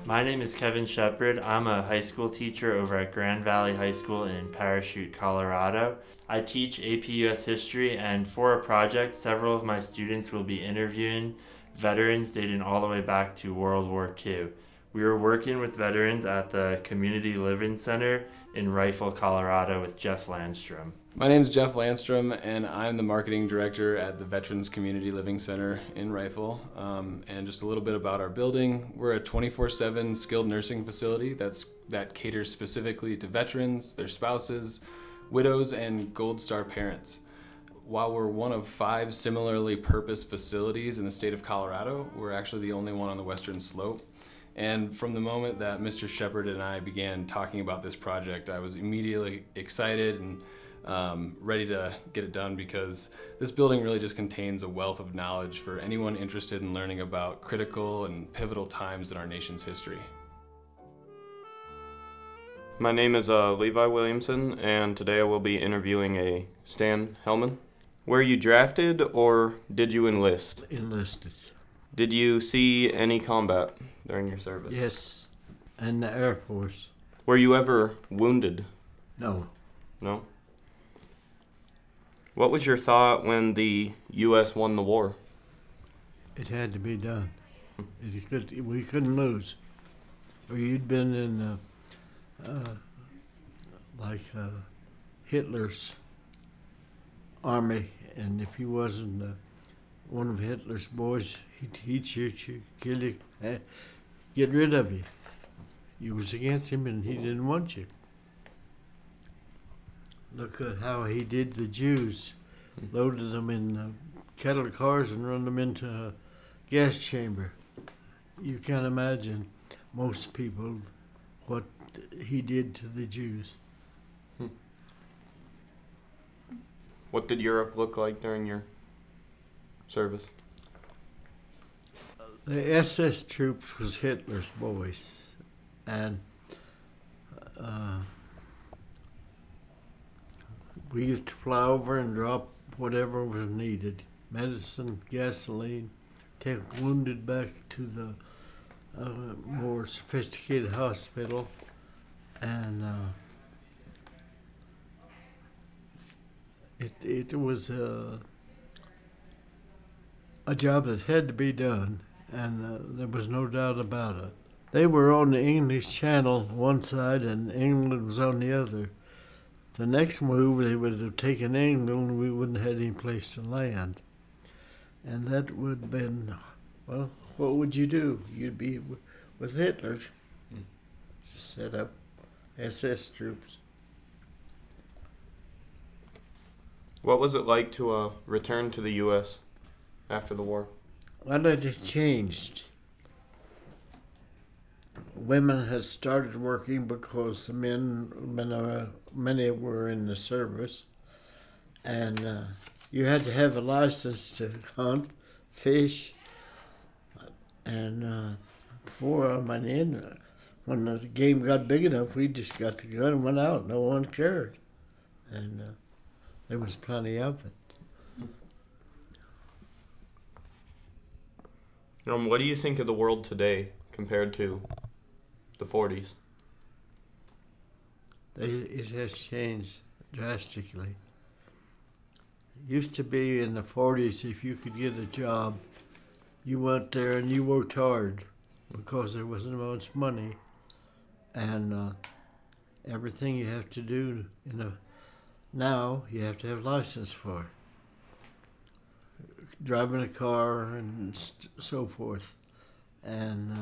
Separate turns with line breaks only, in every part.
My name is Kevin Shepard. I'm a high school teacher over at Grand Valley High School in Parachute, Colorado. I teach AP US History, and for a project, several of my students will be interviewing veterans dating all the way back to World War II. We were working with veterans at the Community Living Center in Rifle, Colorado with Jeff Landstrom.
My name is Jeff Landstrom, and I'm the marketing director at the Veterans Community Living Center in Rifle. And just a little bit about our building. We're a 24/7 skilled nursing facility that caters specifically to veterans, their spouses, widows, and Gold Star parents. While we're one of 5 similarly purposed facilities in the state of Colorado, we're actually the only one on the Western Slope. And from the moment that Mr. Shepard and I began talking about this project, I was immediately excited and ready to get it done, because this building really just contains a wealth of knowledge for anyone interested in learning about critical and pivotal times in our nation's history.
My name is Levi Williamson, and today I will be interviewing a Stan Hellman. Were you drafted or did you enlist?
Enlisted.
Did you see any combat during your service?
Yes, and the Air Force.
Were you ever wounded?
No.
No? What was your thought when the U.S. won the war?
It had to be done. We couldn't lose. Or you'd been in Hitler's army, and if you wasn't one of Hitler's boys, he'd shoot you, kill you, get rid of you. You was against him, and he didn't want you. Look at how he did the Jews. Loaded them in cattle cars and run them into a gas chamber. You can't imagine, most people, what he did to the Jews.
What did Europe look like during your service?
The SS troops was Hitler's boys, and we used to fly over and drop whatever was needed. Medicine, gasoline, take wounded back to the more sophisticated hospital. And it was a job that had to be done, and there was no doubt about it. They were on the English Channel one side and England was on the other. The next move, they would have taken England and we wouldn't have had any place to land. And that would have been, well, what would you do? You'd be with Hitler to set up SS troops.
What was it like to return to the U.S. after the war?
Well, it had changed. Women had started working because the many were in the service, and you had to have a license to hunt, fish, and before I went in, when the game got big enough, we just got the gun and went out. No one cared, and there was plenty of it.
What do you think of the world today compared to the 40s?
It has changed drastically. It used to be in the 40s, if you could get a job, you went there and you worked hard because there wasn't much money. And everything you have to do now you have to have a license for. Driving a car and so forth. And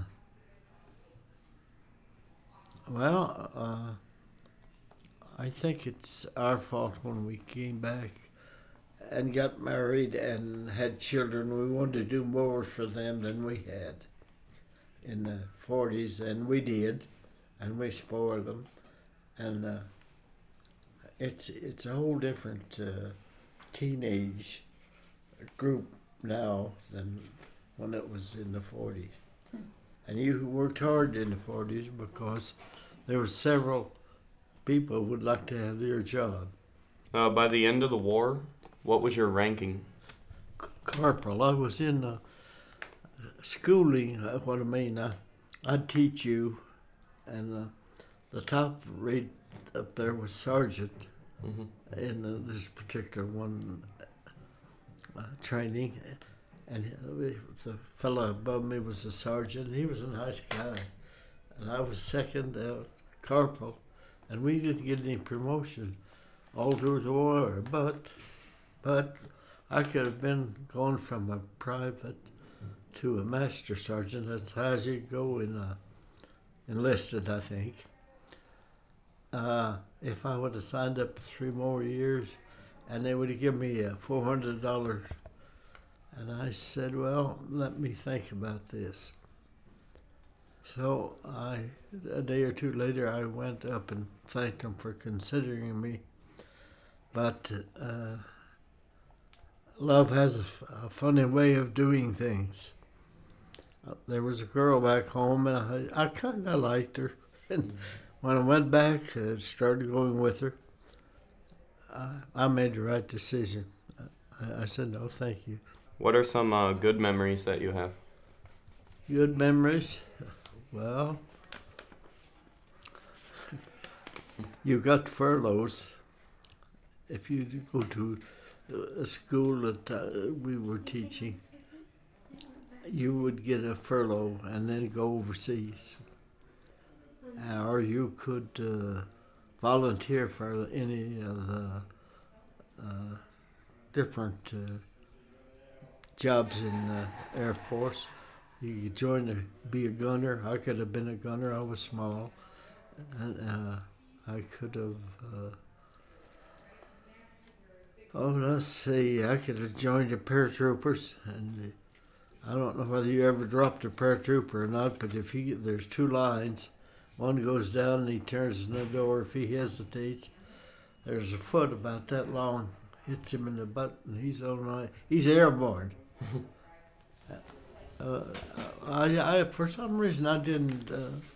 I think it's our fault when we came back and got married and had children. We wanted to do more for them than we had in the 40s, and we did, and we spoiled them. And it's a whole different teenage group now than when it was in the 40s. And you worked hard in the 40s because there were several people who would like to have their job.
By the end of the war, what was your ranking?
Corporal. I was in schooling. I'd teach you, and the top rate up there was sergeant in this particular one training, and the fellow above me was a sergeant. He was a nice guy, and I was second corporal, and we didn't get any promotion all through the war. But I could have been going from a private to a master sergeant. That's how you go in enlisted, I think. If I would have signed up 3 more years, and they would have given me $400, and I said, well, let me think about this. So a day or two later, I went up and thanked them for considering me. But love has a funny way of doing things. There was a girl back home, and I kind of liked her. And when I went back, started going with her, I made the right decision. I said, no, thank you.
What are some good memories that you have?
Good memories? Well, you got furloughs. If you go to a school that we were teaching, you would get a furlough and then go overseas. Or you could volunteer for any of the different jobs in the Air Force. You could join be a gunner. I could have been a gunner. I was small. And I could have... let's see. I could have joined the paratroopers, and I don't know whether you ever dropped a paratrooper or not, but if there's 2 lines, one goes down and he turns in the door. If he hesitates, there's a foot about that long, hits him in the butt, and he's airborne. I for some reason I didn't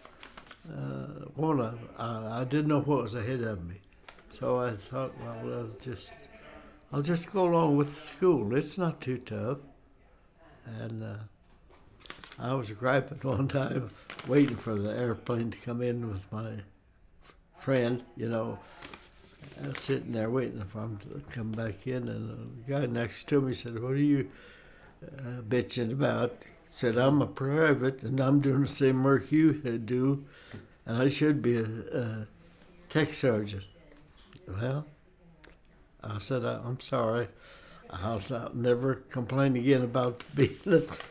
I didn't know what was ahead of me, so I thought, well, I'll just go along with the school. It's not too tough. And I was griping one time, waiting for the airplane to come in with my friend, sitting there waiting for him to come back in. And the guy next to me said, what are you bitching about? Said, I'm a private, and I'm doing the same work you do, and I should be a tech sergeant. Well, I said, I'm sorry. I'll never complain again about being,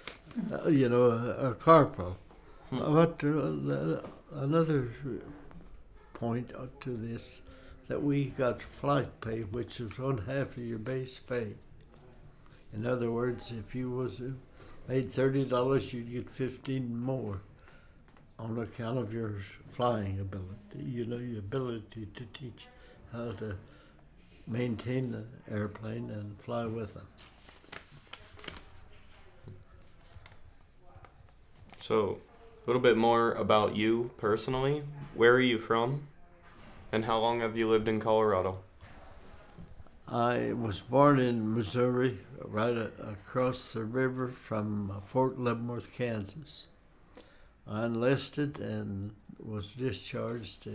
a corporal. But another point to this, that we got flight pay, which was 1/2 of your base pay. In other words, if you was made $30, you'd get 15 more on account of your flying ability. Your ability to teach how to maintain the airplane and fly with them.
So, a little bit more about you personally. Where are you from? And how long have you lived in Colorado?
I was born in Missouri, right across the river from Fort Leavenworth, Kansas. I enlisted and was discharged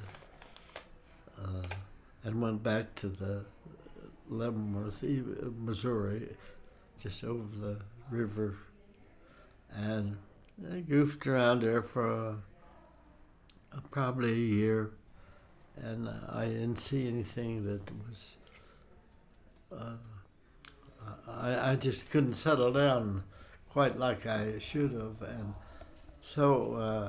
and went back to the Leavenworth, Missouri, just over the river. And I goofed around there for probably a year, and I didn't see anything that was... I just couldn't settle down quite like I should have, and so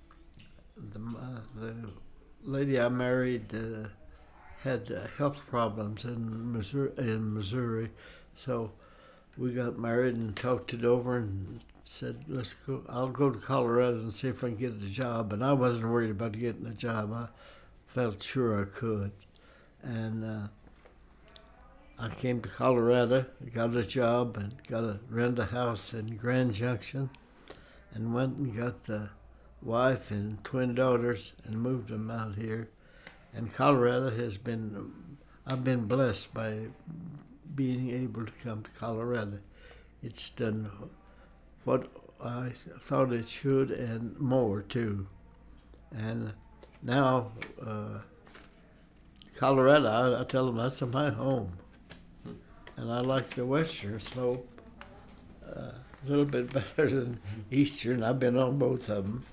the lady I married had health problems in Missouri, so we got married and talked it over and said, let's go. I'll go to Colorado and see if I can get a job. And I wasn't worried about getting a job. I felt sure I could, and I came to Colorado, got a job, and got to rent a house in Grand Junction, and went and got the wife and twin daughters and moved them out here. And Colorado I've been blessed by being able to come to Colorado. It's done what I thought it should, and more too. And now, Colorado, I tell them that's my home. And I like the western slope a little bit better than eastern. I've been on both of them.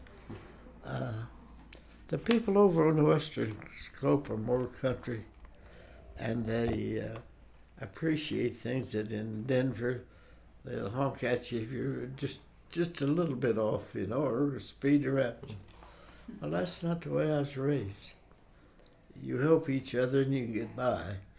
The people over on the western slope are more country, and they appreciate things that in Denver, they'll honk at you if you're just a little bit off, or speed around. Well, that's not the way I was raised. You help each other and you can get by.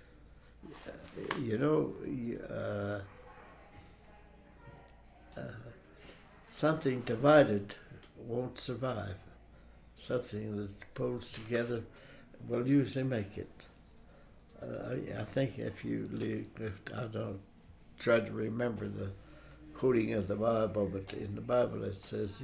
Something divided won't survive. Something that pulls together will usually make it. I think if I don't try to remember the quoting of the Bible, but in the Bible it says,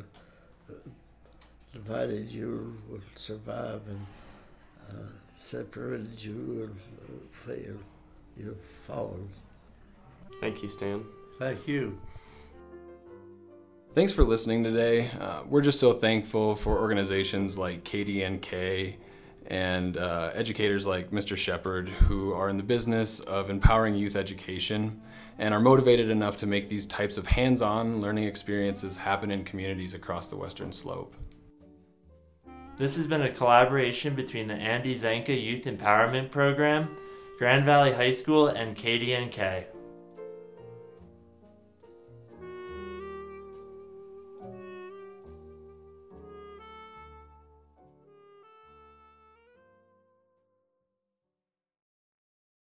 divided you will survive, and separated you will fail. You'll fall.
Thank you, Stan.
Thank you.
Thanks for listening today. We're just so thankful for organizations like KDNK and educators like Mr. Shepard, who are in the business of empowering youth education and are motivated enough to make these types of hands-on learning experiences happen in communities across the Western Slope.
This has been a collaboration between the Andy Zanka Youth Empowerment Program, Grand Valley High School, and KDNK.